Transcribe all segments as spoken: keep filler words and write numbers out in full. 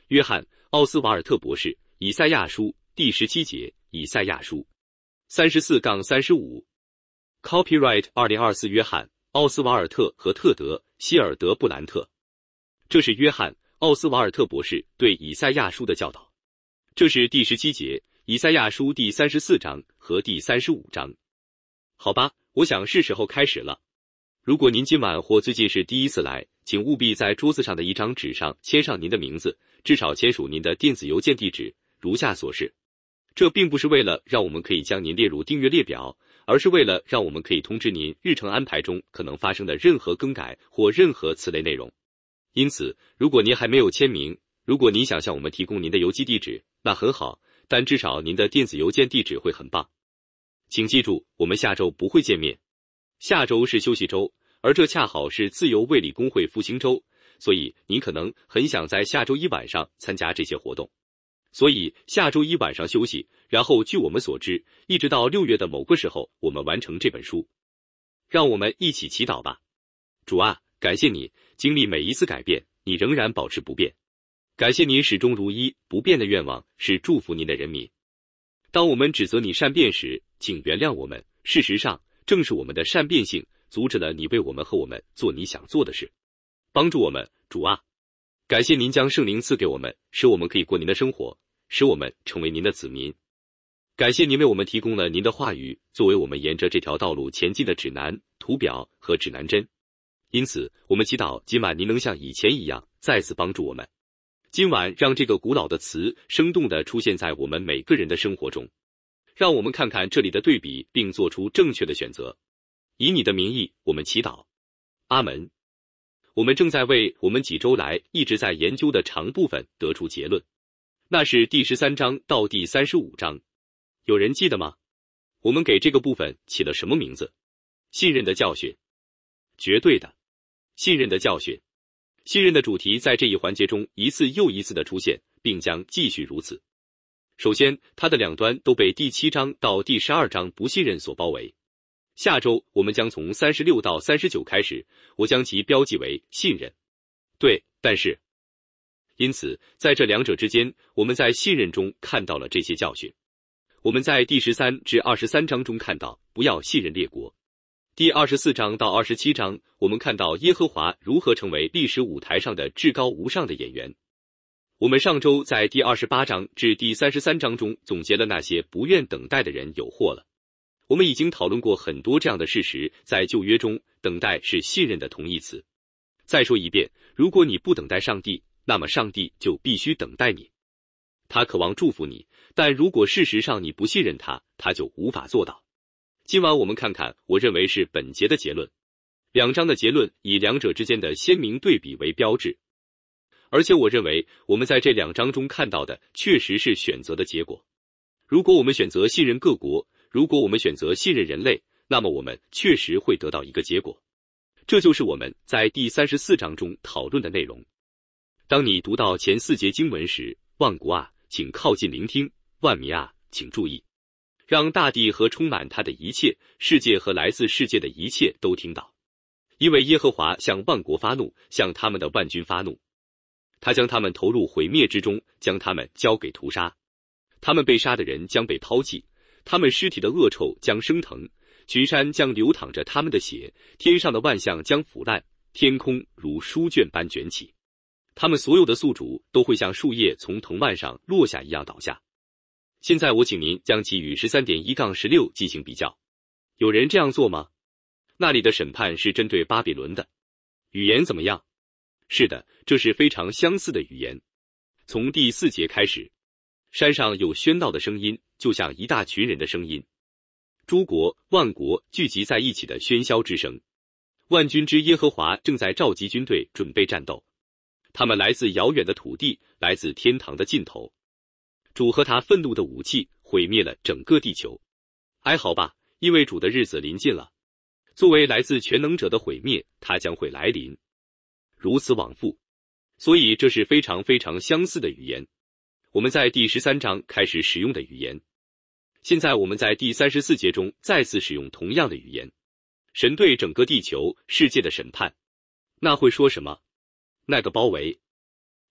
约翰·奥斯瓦尔特博士，以赛亚书第十七节，以赛亚书三十四杠三十五 Copyright 二零二四约翰·奥斯瓦尔特和特德·希尔德布兰特。这是约翰·奥斯瓦尔特博士对以赛亚书的教导。这是第十七节，以赛亚书第三十四章和第三十五章。好吧，我想是时候开始了。如果您今晚或最近是第一次来，请务必在桌子上的一张纸上签上您的名字，至少签署您的电子邮件地址，如下所示。这并不是为了让我们可以将您列入订阅列表，而是为了让我们可以通知您日程安排中可能发生的任何更改或任何此类内容。因此，如果您还没有签名，如果您想向我们提供您的邮寄地址，那很好，但至少您的电子邮件地址会很棒。请记住，我们下周不会见面。下周是休息周，而这恰好是自由卫理公会复兴周，所以您可能很想在下周一晚上参加这些活动。所以下周一晚上休息，然后据我们所知，一直到六月的某个时候，我们完成这本书。让我们一起祈祷吧。主啊，感谢你，经历每一次改变，你仍然保持不变。感谢你始终如一，不变的愿望是祝福您的人民。当我们指责你善变时，请原谅我们。事实上，正是我们的善变性阻止了你为我们和我们做你想做的事。帮助我们，主啊！感谢您将圣灵赐给我们，使我们可以过您的生活，使我们成为您的子民。感谢您为我们提供了您的话语，作为我们沿着这条道路前进的指南、图表和指南针。因此，我们祈祷今晚您能像以前一样再次帮助我们。今晚让这个古老的词生动地出现在我们每个人的生活中。让我们看看这里的对比，并做出正确的选择。以你的名义，我们祈祷。阿门。我们正在为我们几周来一直在研究的长部分得出结论，那是第十三章到第三十五章。有人记得吗？我们给这个部分起了什么名字？信任的教训。绝对的，信任的教训。信任的主题在这一环节中一次又一次的出现，并将继续如此。首先，它的两端都被第七章到第十二章不信任所包围。下周我们将从三十六到三十九开始，我将其标记为信任。对，但是，因此，在这两者之间，我们在信任中看到了这些教训。我们在第十三至二十三章中看到，不要信任列国。第二十四章到二十七章，我们看到耶和华如何成为历史舞台上的至高无上的演员。我们上周在第二十八章至第三十三章中总结了那些不愿等待的人有祸了。我们已经讨论过很多这样的事实，在旧约中，等待是信任的同义词。再说一遍，如果你不等待上帝，那么上帝就必须等待你。他渴望祝福你，但如果事实上你不信任他，他就无法做到。今晚我们看看我认为是本节的结论。两章的结论以两者之间的鲜明对比为标志。而且我认为我们在这两章中看到的确实是选择的结果。如果我们选择信任各国，如果我们选择信任人类，那么我们确实会得到一个结果。这就是我们在第三十四章中讨论的内容。当你读到前四节经文时，万国啊，请靠近聆听；万民啊，请注意，让大地和充满它的一切，世界和来自世界的一切都听到。因为耶和华向万国发怒，向他们的万军发怒。他将他们投入毁灭之中，将他们交给屠杀。他们被杀的人将被抛弃，他们尸体的恶臭将升腾，群山将流淌着他们的血，天上的万象将腐烂，天空如书卷般卷起。他们所有的宿主都会像树叶从藤蔓上落下一样倒下。现在我请您将其与 十三点一十六 进行比较。有人这样做吗？那里的审判是针对巴比伦的。语言怎么样？是的，这是非常相似的语言。从第四节开始，山上有喧闹的声音，就像一大群人的声音，诸国万国聚集在一起的喧嚣之声。万军之耶和华正在召集军队，准备战斗。他们来自遥远的土地，来自天堂的尽头。主和他愤怒的武器毁灭了整个地球。哀嚎吧，因为主的日子临近了。作为来自全能者的毁灭，它将会来临。如此往复，所以这是非常非常相似的语言。我们在第十三章开始使用的语言，现在我们在第三十四节中再次使用同样的语言。神对整个地球世界的审判，那会说什么？那个包围。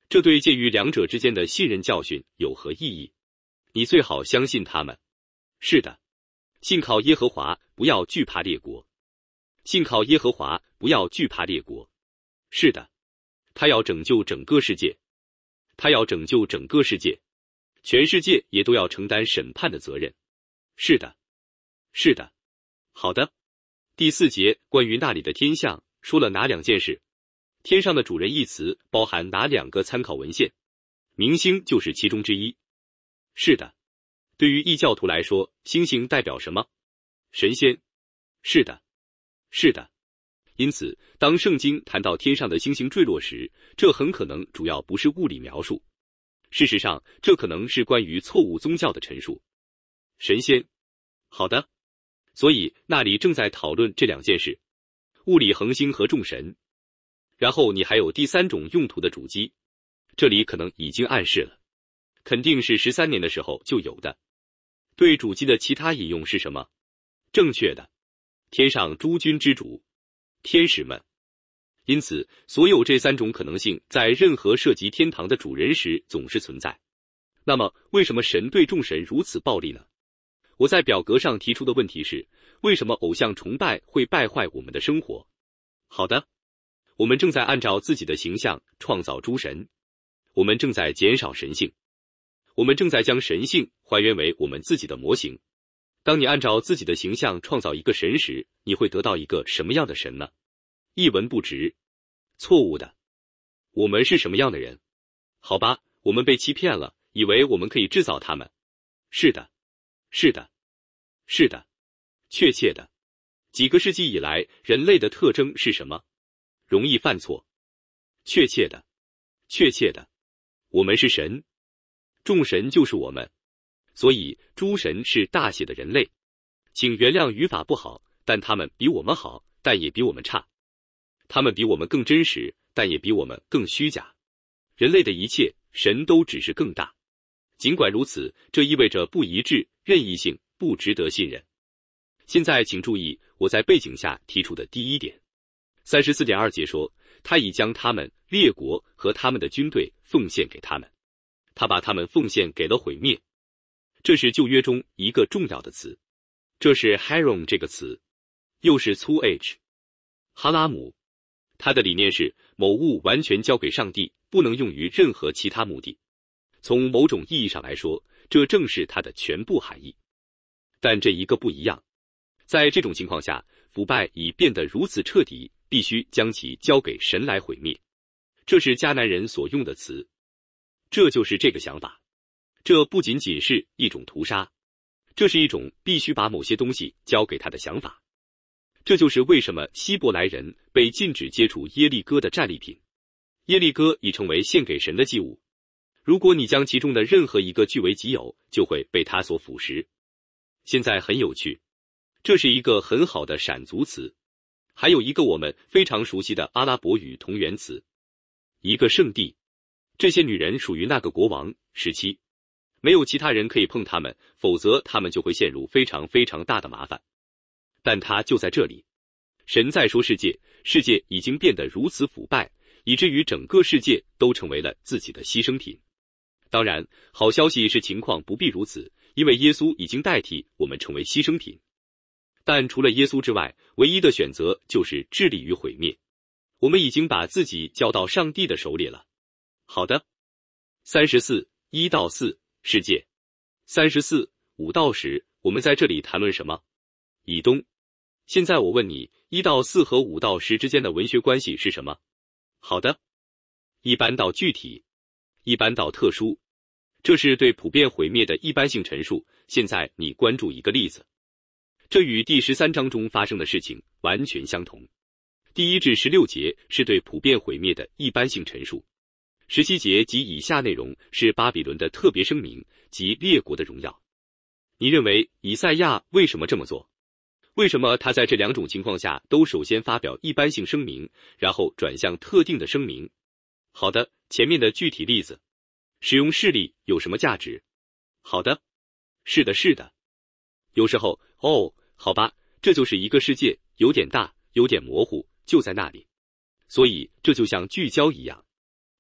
这对介于两者之间的信任教训有何意义？你最好相信他们。是的，信靠耶和华，不要惧怕列国。信靠耶和华，不要惧怕列国。是的，他要拯救整个世界，他要拯救整个世界，全世界也都要承担审判的责任。是的，是的。好的。第四节关于那里的天象说了哪两件事？天上的主人一词包含哪两个参考文献？明星就是其中之一。是的。对于异教徒来说，星星代表什么？神仙。是的，是的。因此，当圣经谈到天上的星星坠落时，这很可能主要不是物理描述。事实上，这可能是关于错误宗教的陈述。神仙。好的。所以那里正在讨论这两件事：物理恒星和众神。然后你还有第三种用途的主机，这里可能已经暗示了，肯定是十三年的时候就有的。对主机的其他引用是什么？正确的，天上诸军之主，天使们。因此，所有这三种可能性在任何涉及天堂的主人时总是存在。那么，为什么神对众神如此暴力呢？我在表格上提出的问题是：为什么偶像崇拜会败坏我们的生活？好的，我们正在按照自己的形象创造诸神，我们正在减少神性，我们正在将神性还原为我们自己的模型。当你按照自己的形象创造一个神时，你会得到一个什么样的神呢？一文不值。错误的。我们是什么样的人？好吧，我们被欺骗了，以为我们可以制造他们。是的，是的，是的，确切的。几个世纪以来，人类的特征是什么？容易犯错。确切的，确切的。我们是神，众神就是我们。所以诸神是大写的人类。请原谅语法不好，但他们比我们好，但也比我们差。他们比我们更真实，但也比我们更虚假。人类的一切，神都只是更大。尽管如此，这意味着不一致、任意性，不值得信任。现在请注意我在背景下提出的第一点。三十四点二节说，他已将他们列国和他们的军队奉献给他们，他把他们奉献给了毁灭。这是旧约中一个重要的词，这是 Haron 这个词，又是粗 h 哈拉姆。他的理念是某物完全交给上帝，不能用于任何其他目的。从某种意义上来说，这正是它的全部含义。但这一个不一样，在这种情况下，腐败已变得如此彻底，必须将其交给神来毁灭。这是迦南人所用的词，这就是这个想法。这不仅仅是一种屠杀，这是一种必须把某些东西交给他的想法。这就是为什么希伯来人被禁止接触耶利哥的战利品。耶利哥已成为献给神的祭物，如果你将其中的任何一个据为己有，就会被它所腐蚀。现在很有趣，这是一个很好的闪族词，还有一个我们非常熟悉的阿拉伯语同源词，一个圣地。这些女人属于那个国王。十七，没有其他人可以碰他们，否则他们就会陷入非常非常大的麻烦。但它就在这里。神在说世界，世界已经变得如此腐败，以至于整个世界都成为了自己的牺牲品。当然，好消息是情况不必如此，因为耶稣已经代替我们成为牺牲品。但除了耶稣之外，唯一的选择就是致力于毁灭。我们已经把自己交到上帝的手里了。好的。三十四，一到四，世界。三十四，五到十，我们在这里谈论什么？以东。现在我问你，一到四和五到十之间的文学关系是什么？好的。一般到具体，一般到特殊，这是对普遍毁灭的一般性陈述。现在你关注一个例子，这与第十三章中发生的事情完全相同。第一至十六节是对普遍毁灭的一般性陈述，十七节及以下内容是巴比伦的特别声明及列国的荣耀。你认为以赛亚为什么这么做？为什么他在这两种情况下都首先发表一般性声明，然后转向特定的声明？好的，前面的具体例子，使用事例有什么价值？好的，是的，是的。有时候，哦，好吧，这就是一个世界，有点大，有点模糊，就在那里。所以这就像聚焦一样。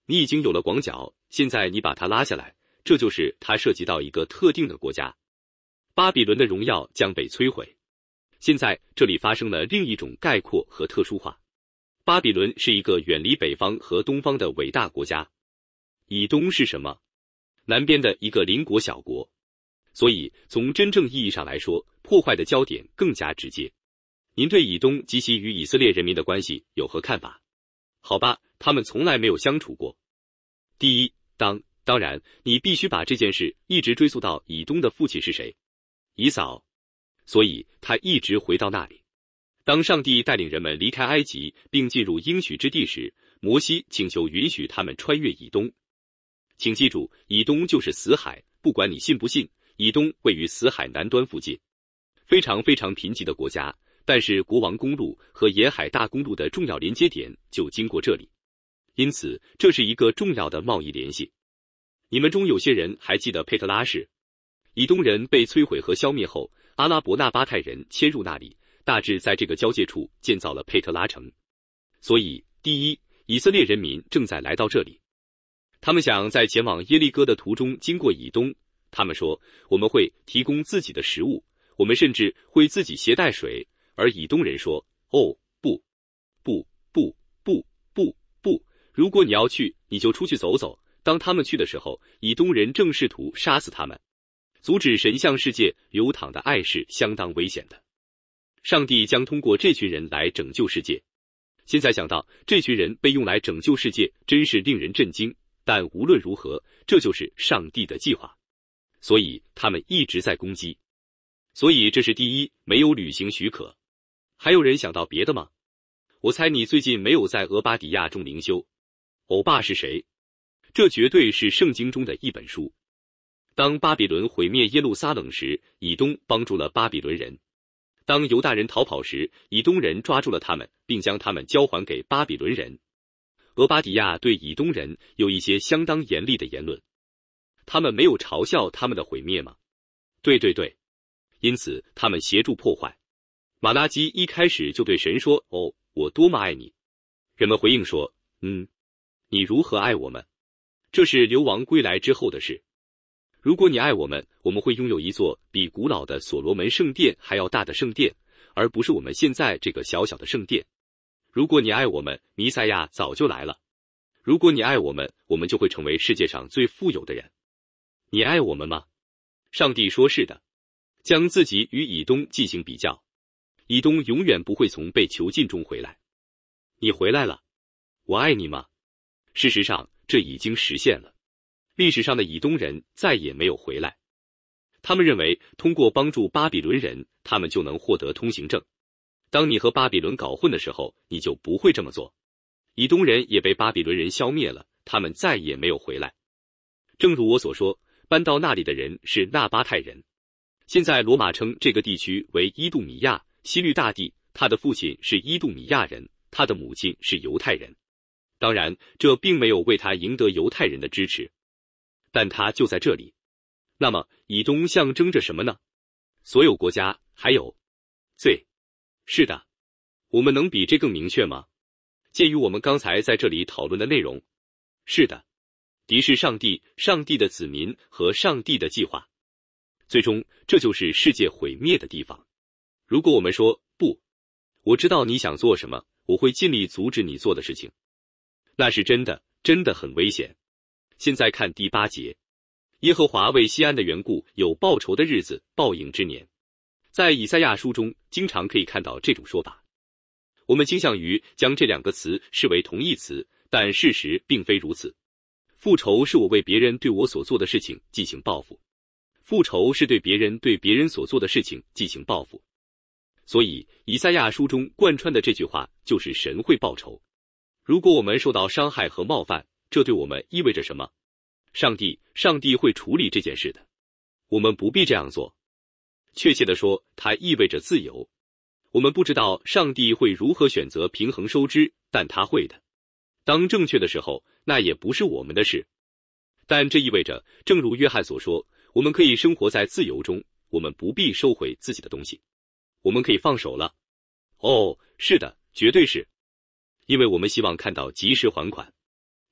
你已经有了广角，现在你把它拉下来，这就是它涉及到一个特定的国家。巴比伦的荣耀将被摧毁。现在这里发生了另一种概括和特殊化。巴比伦是一个远离北方和东方的伟大国家。以东是什么？南边的一个邻国小国。所以从真正意义上来说，破坏的焦点更加直接。您对以东及其与以色列人民的关系有何看法？好吧，他们从来没有相处过。第一，当当然，你必须把这件事一直追溯到以东的父亲是谁？以扫。所以他一直回到那里。当上帝带领人们离开埃及并进入应许之地时，摩西请求允许他们穿越以东。请记住，以东就是死海，不管你信不信，以东位于死海南端附近，非常非常贫瘠的国家，但是国王公路和沿海大公路的重要连接点就经过这里，因此这是一个重要的贸易联系。你们中有些人还记得佩特拉市？以东人被摧毁和消灭后，阿拉伯纳巴泰人迁入那里，大致在这个交界处建造了佩特拉城。所以，第一，以色列人民正在来到这里。他们想在前往耶利哥的途中经过以东，他们说，我们会提供自己的食物，我们甚至会自己携带水，而以东人说，哦，不，不，不，不，不，不，如果你要去，你就出去走走。当他们去的时候，以东人正试图杀死他们。阻止神向世界流淌的爱是相当危险的。上帝将通过这群人来拯救世界。现在想到这群人被用来拯救世界，真是令人震惊。但无论如何，这就是上帝的计划。所以他们一直在攻击。所以这是第一，没有履行许可。还有人想到别的吗？我猜你最近没有在俄巴底亚中灵修。欧巴是谁？这绝对是圣经中的一本书。当巴比伦毁灭耶路撒冷时，以东帮助了巴比伦人；当犹大人逃跑时，以东人抓住了他们，并将他们交还给巴比伦人。俄巴底亚对以东人有一些相当严厉的言论。他们没有嘲笑他们的毁灭吗？对对对。因此他们协助破坏。马拉基一开始就对神说，哦，我多么爱你。人们回应说，嗯，你如何爱我们？这是流亡归来之后的事。如果你爱我们，我们会拥有一座比古老的所罗门圣殿还要大的圣殿，而不是我们现在这个小小的圣殿。如果你爱我们，弥赛亚早就来了。如果你爱我们，我们就会成为世界上最富有的人。你爱我们吗？上帝说是的。将自己与以东进行比较，以东永远不会从被囚禁中回来。你回来了，我爱你吗？事实上，这已经实现了。历史上的以东人再也没有回来。他们认为通过帮助巴比伦人，他们就能获得通行证。当你和巴比伦搞混的时候，你就不会这么做。以东人也被巴比伦人消灭了，他们再也没有回来。正如我所说，搬到那里的人是纳巴泰人。现在罗马称这个地区为伊杜米亚，西律大地，他的父亲是伊杜米亚人，他的母亲是犹太人。当然，这并没有为他赢得犹太人的支持，但他就在这里。那么，以东象征着什么呢？所有国家，还有罪。是的，我们能比这更明确吗？鉴于我们刚才在这里讨论的内容，是的，敌视上帝、上帝的子民和上帝的计划。最终，这就是世界毁灭的地方。如果我们说不，我知道你想做什么，我会尽力阻止你做的事情，那是真的，真的很危险。现在看第八节，耶和华为西安的缘故有报仇的日子，报应之年。在以赛亚书中，经常可以看到这种说法。我们倾向于将这两个词视为同义词，但事实并非如此。复仇是我为别人对我所做的事情进行报复。复仇是对别人对别人所做的事情进行报复。所以，以赛亚书中贯穿的这句话就是神会报仇。如果我们受到伤害和冒犯，这对我们意味着什么？上帝，上帝会处理这件事的。我们不必这样做。确切地说，它意味着自由。我们不知道上帝会如何选择平衡收支，但他会的。当正确的时候，那也不是我们的事。但这意味着，正如约翰所说，我们可以生活在自由中，我们不必收回自己的东西。我们可以放手了。哦，是的，绝对是。因为我们希望看到及时还款。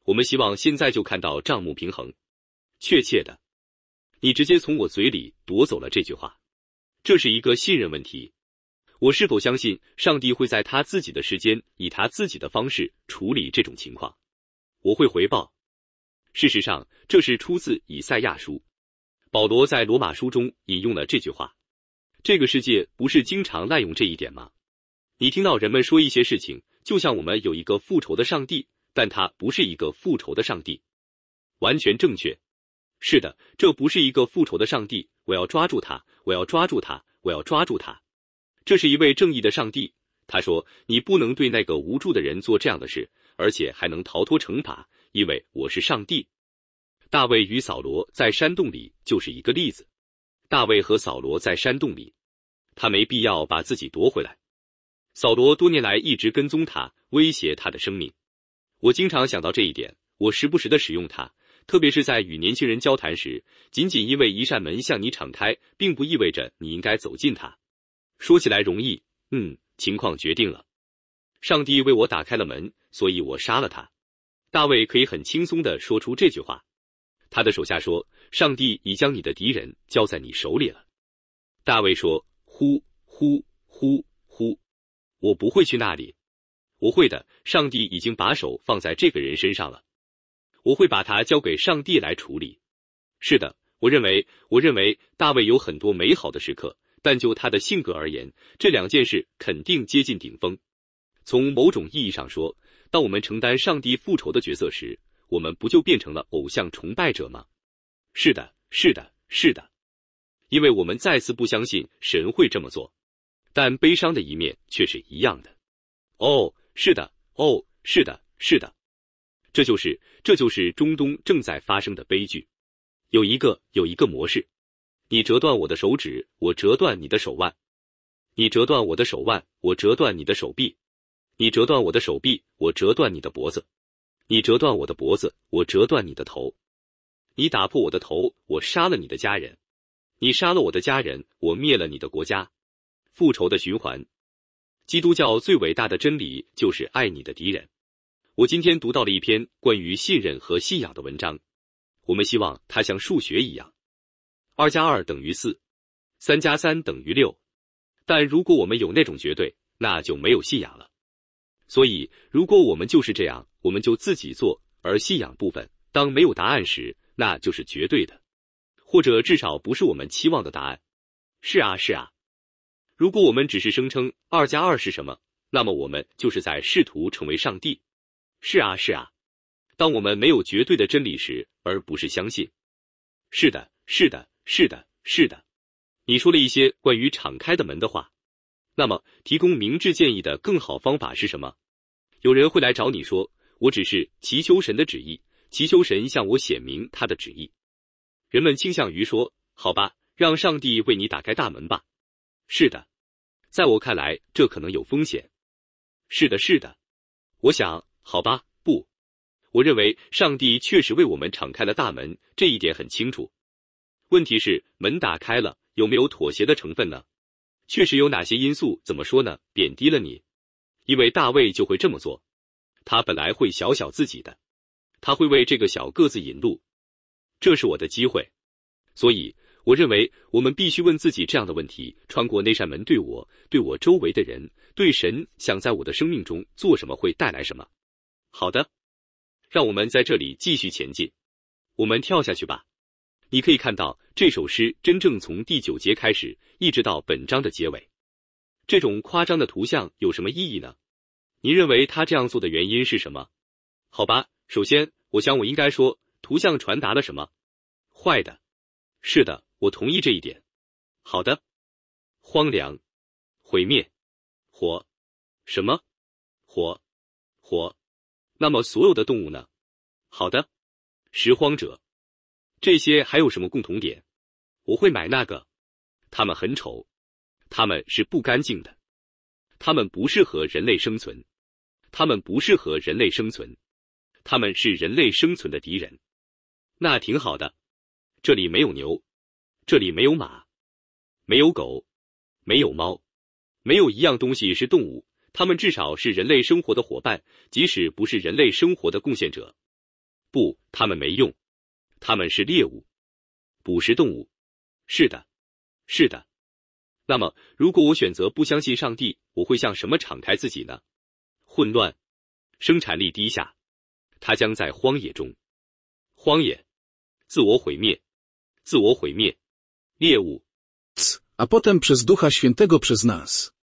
我们希望现在就看到账目平衡。确切的，你直接从我嘴里夺走了这句话。这是一个信任问题。我是否相信上帝会在他自己的时间，以他自己的方式处理这种情况？我会回报。事实上，这是出自以赛亚书。保罗在罗马书中引用了这句话。这个世界不是经常滥用这一点吗？你听到人们说一些事情，就像我们有一个复仇的上帝，但他不是一个复仇的上帝。完全正确。是的，这不是一个复仇的上帝，我要抓住他，我要抓住他，我要抓住他。这是一位正义的上帝。他说，你不能对那个无助的人做这样的事，而且还能逃脱惩罚，因为我是上帝。大卫与扫罗在山洞里就是一个例子。大卫和扫罗在山洞里，他没必要把自己夺回来。扫罗多年来一直跟踪他，威胁他的生命。我经常想到这一点，我时不时地使用它，特别是在与年轻人交谈时，仅仅因为一扇门向你敞开，并不意味着你应该走进它。说起来容易，嗯，情况决定了。上帝为我打开了门，所以我杀了他。大卫可以很轻松地说出这句话。他的手下说，上帝已将你的敌人交在你手里了。大卫说，呼呼呼呼，我不会去那里。我会的，上帝已经把手放在这个人身上了。我会把他交给上帝来处理。是的，我认为，我认为大卫有很多美好的时刻，但就他的性格而言，这两件事肯定接近顶峰。从某种意义上说，当我们承担上帝复仇的角色时，我们不就变成了偶像崇拜者吗？是的，是的，是的。因为我们再次不相信神会这么做。但悲伤的一面却是一样的。哦，是的，哦，是的，是的。这就是，这就是中东正在发生的悲剧。有一个，有一个模式。你折断我的手指，我折断你的手腕。你折断我的手腕，我折断你的手臂。你折断我的手臂，我折断你的脖子。你折断我的脖子，我折断你的头。你打破我的头，我杀了你的家人。你杀了我的家人，我灭了你的国家。复仇的循环。基督教最伟大的真理就是爱你的敌人。我今天读到了一篇关于信任和信仰的文章。我们希望它像数学一样，二加二等于四，三加三等于六。但如果我们有那种绝对，那就没有信仰了。所以，如果我们就是这样，我们就自己做，而信仰部分，当没有答案时，那就是绝对的，或者至少不是我们期望的答案。是啊，是啊。如果我们只是声称二加二是什么，那么我们就是在试图成为上帝。是啊，是啊。当我们没有绝对的真理时，而不是相信。是的，是的，是的，是的。你说了一些关于敞开的门的话。那么，提供明智建议的更好方法是什么？有人会来找你说，我只是祈求神的旨意，祈求神向我显明他的旨意。人们倾向于说，好吧，让上帝为你打开大门吧。是的，在我看来，这可能有风险。是的，是的。我想，好吧，不。我认为上帝确实为我们敞开了大门，这一点很清楚。问题是，门打开了，有没有妥协的成分呢？确实有哪些因素，怎么说呢，贬低了你？因为大卫就会这么做，他本来会小小自己的，他会为这个小个子引路。这是我的机会。所以，我认为我们必须问自己这样的问题：穿过那扇门对我、对我周围的人、对神想在我的生命中做什么会带来什么？好的，让我们在这里继续前进。我们跳下去吧。你可以看到这首诗真正从第九节开始，一直到本章的结尾。这种夸张的图像有什么意义呢？你认为他这样做的原因是什么？好吧，首先，我想我应该说，图像传达了什么？坏的。是的，我同意这一点。好的。荒凉。毁灭。火。什么？火。火。那么所有的动物呢？好的。拾荒者。这些还有什么共同点？我会买那个。它们很丑。它们是不干净的。它们不适合人类生存。它们不适合人类生存。它们是人类生存的敌人。那挺好的。这里没有牛。这里没有马。没有狗。没有猫。没有一样东西是动物，它们至少是人类生活的伙伴，即使不是人类生活的贡献者。 不，它们没用，它们是猎物，捕食动物。是的，是的。那么，如果我选择不相信上帝，我会向什么敞开自己呢？混乱，生产力低下，它将在荒野中。荒野，自我毁灭，自我毁灭，猎物。 A potem przez Ducha Świętego przez nas.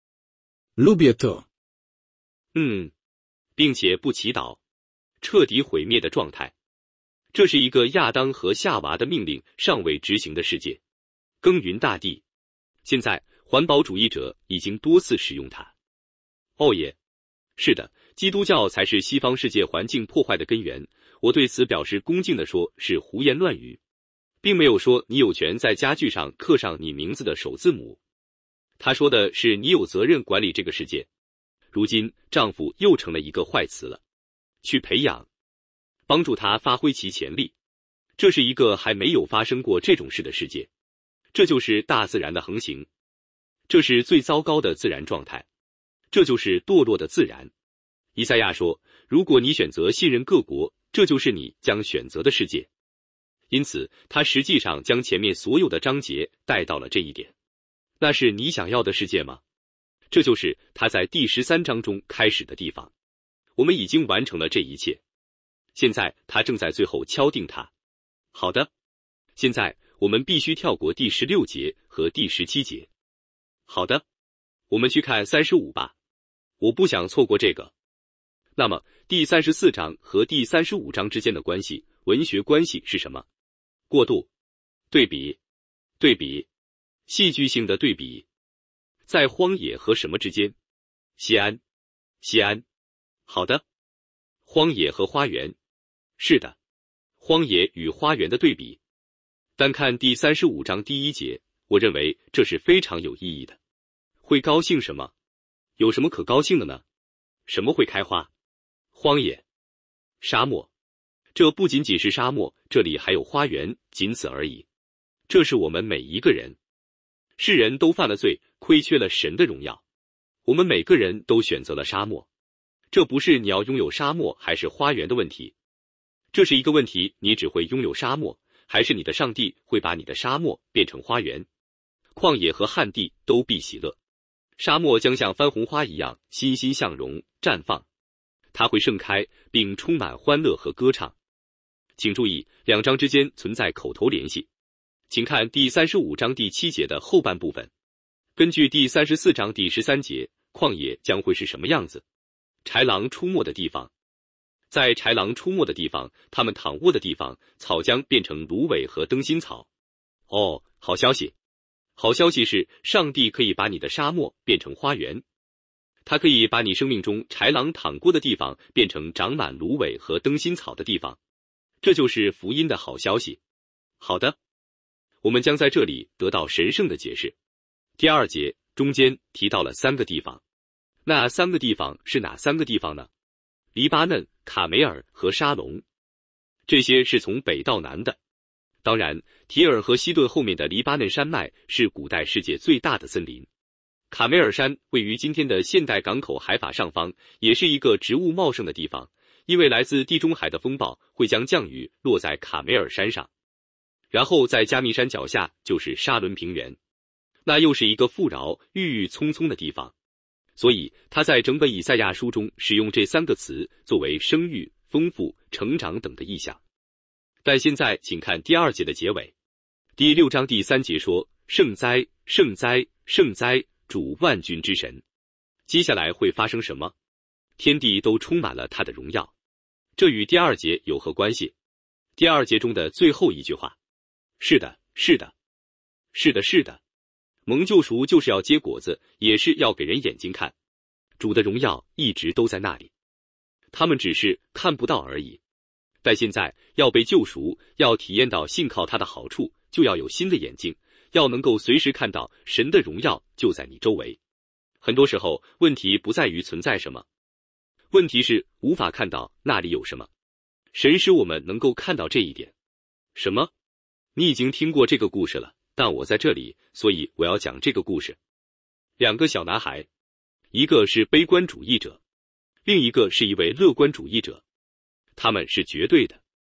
Lubię to. 嗯，并且不祈祷，彻底毁灭的状态。这是一个亚当和夏娃的命令尚未执行的世界。耕耘大地。现在，环保主义者已经多次使用它。哦耶，是的，基督教才是西方世界环境破坏的根源。我对此表示恭敬地说，是胡言乱语，并没有说你有权在家具上刻上你名字的首字母。他说的是你有责任管理这个世界。如今，丈夫又成了一个坏词了。去培养，帮助他发挥其潜力。这是一个还没有发生过这种事的世界。这就是大自然的横行。这是最糟糕的自然状态。这就是堕落的自然。以赛亚说，如果你选择信任各国，这就是你将选择的世界。因此，他实际上将前面所有的章节带到了这一点。那是你想要的世界吗？这就是他在第十三章中开始的地方。我们已经完成了这一切。现在他正在最后敲定它。好的，现在我们必须跳过第十六节和第十七节。好的，我们去看三十五吧。我不想错过这个。那么，第三十四章和第三十五章之间的关系，文学关系是什么？过渡，对比，对比，戏剧性的对比。在荒野和什么之间？西安，西安。好的，荒野和花园。是的，荒野与花园的对比。单看第三十五章第一节，我认为这是非常有意义的。会高兴什么？有什么可高兴的呢？什么会开花？荒野，沙漠。这不仅仅是沙漠，这里还有花园，仅此而已。这是我们每一个人。世人都犯了罪，亏缺了神的荣耀。我们每个人都选择了沙漠。这不是你要拥有沙漠还是花园的问题。这是一个问题，你只会拥有沙漠，还是你的上帝会把你的沙漠变成花园？旷野和旱地都必喜乐。沙漠将像番红花一样欣欣向荣绽放，它会盛开并充满欢乐和歌唱。请注意，两章之间存在口头联系。请看第三十五章第七节的后半部分。根据第三十四章第十三节，旷野将会是什么样子？豺狼出没的地方。在豺狼出没的地方，它们躺卧的地方，草将变成芦苇和灯芯草。哦，好消息！好消息是，上帝可以把你的沙漠变成花园。他可以把你生命中豺狼躺过的地方变成长满芦苇和灯芯草的地方。这就是福音的好消息。好的，我们将在这里得到神圣的解释。第二节中间提到了三个地方。那三个地方是哪三个地方呢？黎巴嫩、卡梅尔和沙龙。这些是从北到南的。当然，提尔和西顿后面的黎巴嫩山脉是古代世界最大的森林。卡梅尔山位于今天的现代港口海法上方，也是一个植物茂盛的地方，因为来自地中海的风暴会将降雨落在卡梅尔山上。然后在加密山脚下就是沙伦平原，那又是一个富饶、郁郁葱葱的地方。所以他在整本以赛亚书中使用这三个词作为生育、丰富、成长等的意象。但现在请看第二节的结尾。第六章第三节说，圣哉，圣哉，圣哉，主万军之神。接下来会发生什么？天地都充满了他的荣耀。这与第二节有何关系？第二节中的最后一句话。是的，是的，是的，是的。蒙救赎就是要结果子，也是要给人眼睛看。主的荣耀一直都在那里，他们只是看不到而已。但现在要被救赎，要体验到信靠他的好处，就要有新的眼睛，要能够随时看到神的荣耀就在你周围。很多时候，问题不在于存在什么，问题是无法看到那里有什么。神使我们能够看到这一点。什么？你已经听过这个故事了，但我在这里，所以我要讲这个故事。两个小男孩，一个是悲观主义者，另一个是一位乐观主义者。他们是绝对的。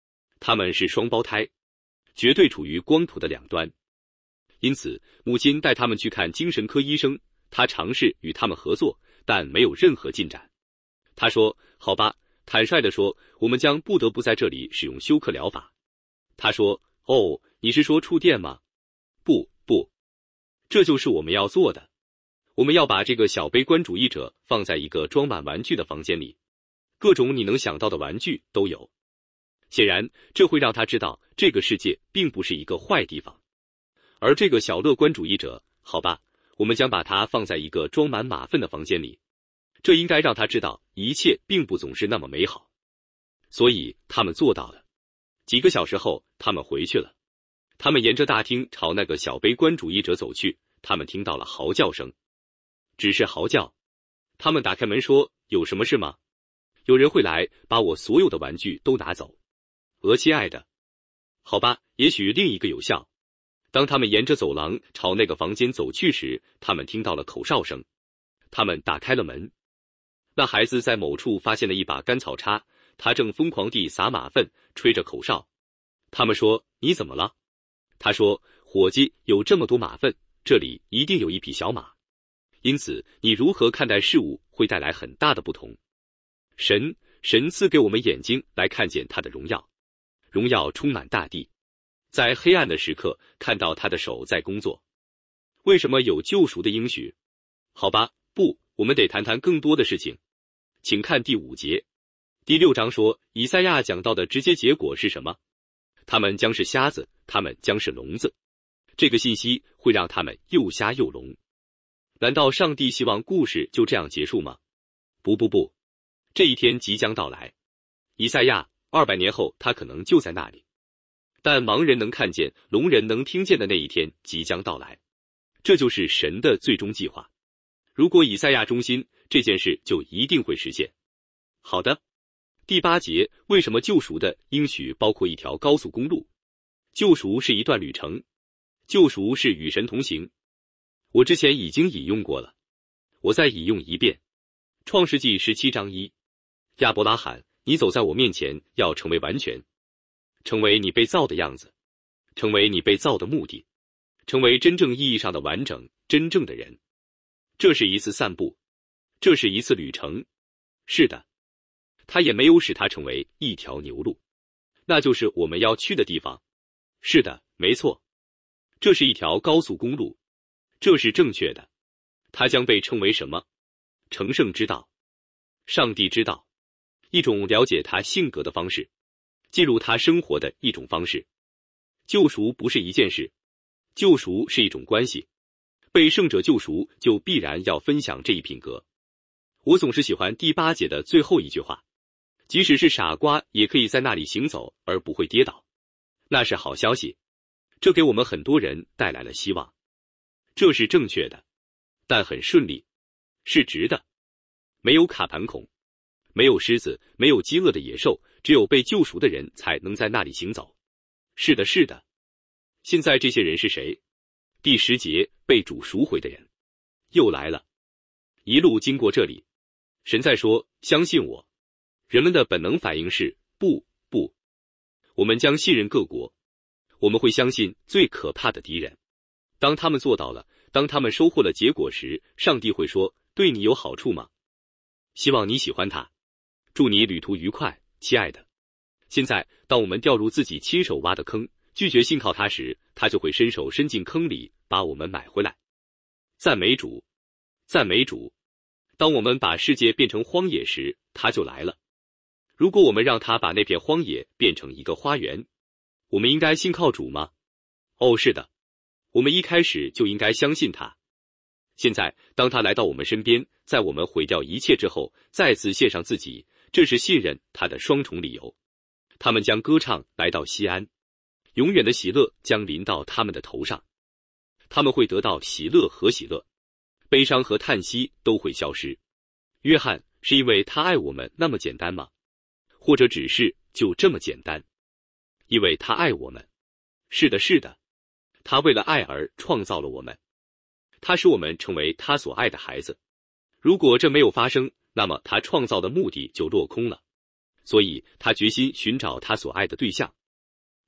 他们是双胞胎，绝对处于光谱的两端。因此，母亲带他们去看精神科医生，他尝试与他们合作，但没有任何进展。他说：“好吧。”坦率地说，我们将不得不在这里使用休克疗法。他说：“哦，你是说触电吗？”不，不，这就是我们要做的。我们要把这个小悲观主义者放在一个装满玩具的房间里，各种你能想到的玩具都有。显然，这会让他知道这个世界并不是一个坏地方。而这个小乐观主义者，好吧，我们将把他放在一个装满马粪的房间里。这应该让他知道一切并不总是那么美好。所以他们做到了。几个小时后，他们回去了。他们沿着大厅朝那个小悲观主义者走去，他们听到了嚎叫声。只是嚎叫。他们打开门说：“有什么事吗？有人会来把我所有的玩具都拿走。”呃，亲爱的。好吧，也许另一个有效。当他们沿着走廊朝那个房间走去时，他们听到了口哨声。他们打开了门。那孩子在某处发现了一把干草叉，他正疯狂地撒马粪，吹着口哨。他们说：“你怎么了？”他说：“伙计，有这么多马粪，这里一定有一匹小马。因此，你如何看待事物会带来很大的不同。神，神赐给我们眼睛来看见他的荣耀，荣耀充满大地，在黑暗的时刻看到他的手在工作。为什么有救赎的应许？好吧，不，我们得谈谈更多的事情。请看第五节。第六章说，以赛亚讲到的直接结果是什么？他们将是瞎子，他们将是聋子。这个信息会让他们又瞎又聋。难道上帝希望故事就这样结束吗？不不不，这一天即将到来。以赛亚二百年后，他可能就在那里。但盲人能看见，聋人能听见的那一天即将到来。这就是神的最终计划。如果以赛亚忠心，这件事就一定会实现。好的。第八节，为什么救赎的应许包括一条高速公路？救赎是一段旅程，救赎是与神同行。我之前已经引用过了，我再引用一遍。创世纪十七章一，亚伯拉罕，你走在我面前，要成为完全，成为你被造的样子，成为你被造的目的，成为真正意义上的完整，真正的人。这是一次散步，这是一次旅程。是的。他也没有使它成为一条牛路，那就是我们要去的地方。是的，没错，这是一条高速公路，这是正确的。它将被称为什么？成圣之道，上帝之道，一种了解他性格的方式，记录他生活的一种方式。救赎不是一件事，救赎是一种关系。被圣者救赎，就必然要分享这一品格。我总是喜欢第八节的最后一句话。即使是傻瓜也可以在那里行走而不会跌倒，那是好消息，这给我们很多人带来了希望。这是正确的，但很顺利，是直的，没有卡盘孔，没有狮子，没有饥饿的野兽，只有被救赎的人才能在那里行走。是的，是的。现在这些人是谁？第十节，被主赎回的人又来了，一路经过这里，神在说，相信我。人们的本能反应是不不，我们将信任各国，我们会相信最可怕的敌人。当他们做到了，当他们收获了结果时，上帝会说，对你有好处吗？希望你喜欢它，祝你旅途愉快，亲爱的。现在当我们掉入自己亲手挖的坑，拒绝信靠他时，他就会伸手伸进坑里把我们买回来。赞美主，赞美主。当我们把世界变成荒野时，他就来了。如果我们让他把那片荒野变成一个花园，我们应该信靠主吗？哦，是的，我们一开始就应该相信他。现在，当他来到我们身边，在我们毁掉一切之后，再次献上自己，这是信任他的双重理由。他们将歌唱来到西安，永远的喜乐将临到他们的头上。他们会得到喜乐和喜乐，悲伤和叹息都会消失。约翰，是因为他爱我们那么简单吗？或者只是就这么简单？因为他爱我们。是的，是的，他为了爱而创造了我们，他使我们成为他所爱的孩子。如果这没有发生，那么他创造的目的就落空了。所以他决心寻找他所爱的对象，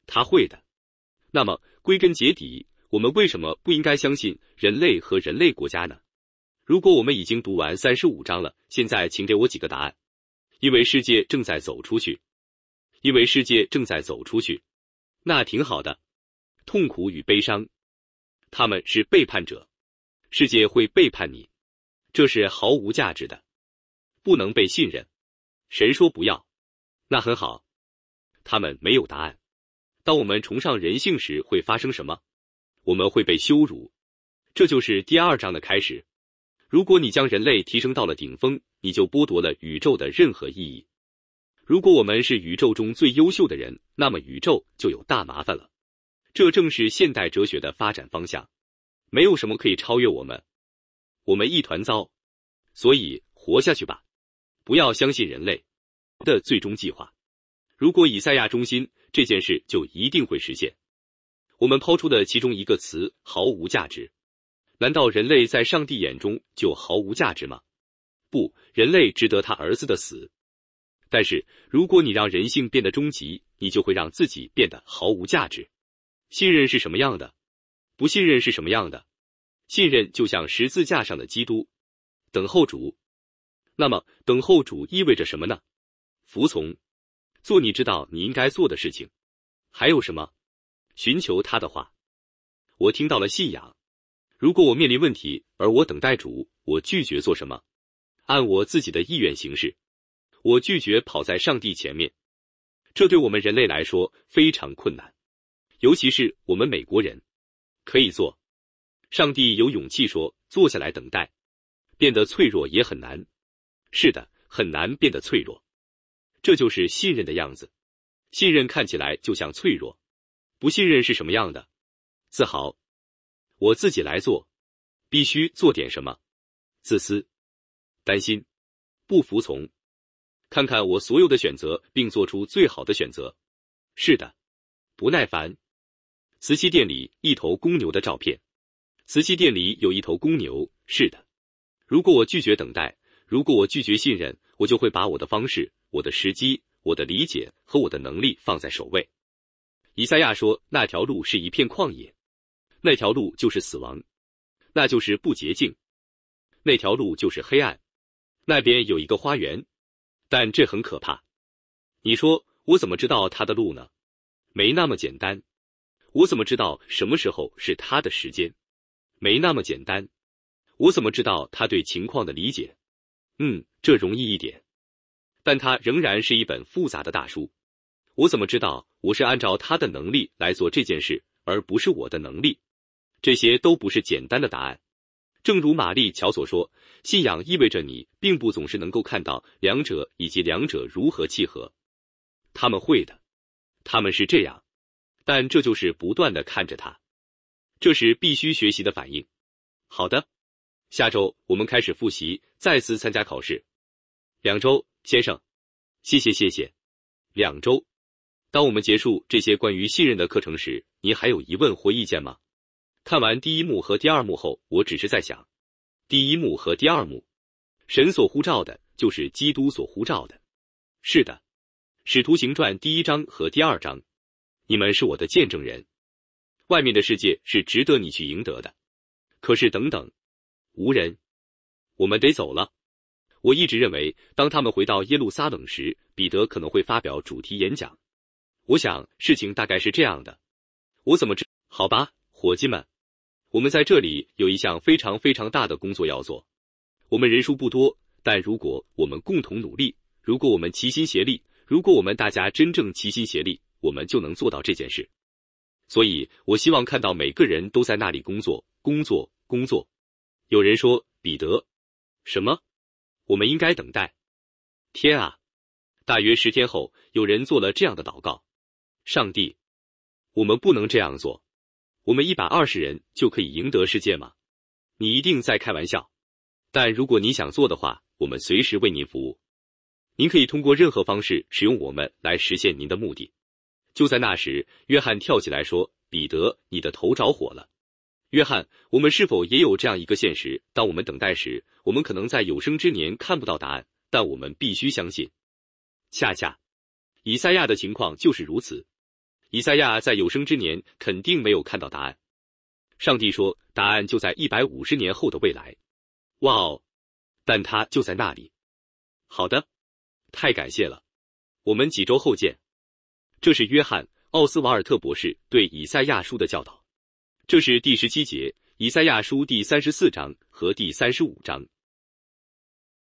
他会的。那么归根结底，我们为什么不应该相信人类和人类国家呢？如果我们已经读完三十五章了，现在请给我几个答案。因为世界正在走出去。因为世界正在走出去。那挺好的。痛苦与悲伤，他们是背叛者。世界会背叛你，这是毫无价值的，不能被信任。神说不要。那很好。他们没有答案。当我们崇尚人性时会发生什么？我们会被羞辱。这就是第二章的开始。如果你将人类提升到了顶峰，你就剥夺了宇宙的任何意义。如果我们是宇宙中最优秀的人，那么宇宙就有大麻烦了。这正是现代哲学的发展方向。没有什么可以超越我们。我们一团糟。所以活下去吧。不要相信人类的最终计划。如果以赛亚中心，这件事就一定会实现。我们抛出的其中一个词毫无价值。难道人类在上帝眼中就毫无价值吗？不，人类值得他儿子的死。但是如果你让人性变得终极，你就会让自己变得毫无价值。信任是什么样的？不信任是什么样的？信任就像十字架上的基督。等候主。那么等候主意味着什么呢？服从。做你知道你应该做的事情。还有什么？寻求他的话。我听到了信仰。如果我面临问题，而我等待主，我拒绝做什么？按我自己的意愿行事。我拒绝跑在上帝前面。这对我们人类来说非常困难，尤其是我们美国人。可以做。上帝有勇气说，坐下来等待。变得脆弱也很难。是的，很难变得脆弱。这就是信任的样子。信任看起来就像脆弱。不信任是什么样的？自豪。我自己来做。必须做点什么。自私。担心。不服从。看看我所有的选择，并做出最好的选择。是的。不耐烦。瓷器店里一头公牛的照片。瓷器店里有一头公牛。是的。如果我拒绝等待，如果我拒绝信任，我就会把我的方式、我的时机、我的理解和我的能力放在首位。以赛亚说，那条路是一片旷野。那条路就是死亡。那就是不洁净。那条路就是黑暗。那边有一个花园。但这很可怕。你说，我怎么知道他的路呢？没那么简单。我怎么知道什么时候是他的时间？没那么简单。我怎么知道他对情况的理解？嗯，这容易一点。但他仍然是一本复杂的大书。我怎么知道我是按照他的能力来做这件事，而不是我的能力？这些都不是简单的答案。正如玛丽乔所说，信仰意味着你并不总是能够看到两者以及两者如何契合。他们会的。他们是这样。但这就是不断地看着他。这是必须学习的反应。好的。下周我们开始复习，再次参加考试。两周，先生。谢谢谢谢。两周。当我们结束这些关于信任的课程时，你还有疑问或意见吗？看完第一幕和第二幕后，我只是在想，第一幕和第二幕，神所呼召的就是基督所呼召的。是的。使徒行传第一章和第二章，你们是我的见证人。外面的世界是值得你去赢得的。可是等等，无人。我们得走了。我一直认为，当他们回到耶路撒冷时，彼得可能会发表主题演讲。我想事情大概是这样的。我怎么知？好吧，伙计们，我们在这里有一项非常非常大的工作要做。我们人数不多，但如果我们共同努力，如果我们齐心协力，如果我们大家真正齐心协力，我们就能做到这件事。所以我希望看到每个人都在那里工作，工作，工作。有人说，彼得，什么？我们应该等待。天啊！大约十天后，有人做了这样的祷告。上帝，我们不能这样做。我们一百二十人就可以赢得世界吗？你一定在开玩笑。但如果你想做的话，我们随时为您服务。您可以通过任何方式使用我们来实现您的目的。就在那时，约翰跳起来说，彼得，你的头着火了。约翰，我们是否也有这样一个现实，当我们等待时，我们可能在有生之年看不到答案，但我们必须相信。恰恰，以赛亚的情况就是如此。 以赛亚在有生之年肯定没有看到答案。上帝说，答案就在一百五十年后的未来。哇哦！但它就在那里。好的，太感谢了。我们几周后见。这是约翰·奥斯瓦尔特博士对以赛亚书的教导。这是第十七节，以赛亚书第三十四章和第三十五章。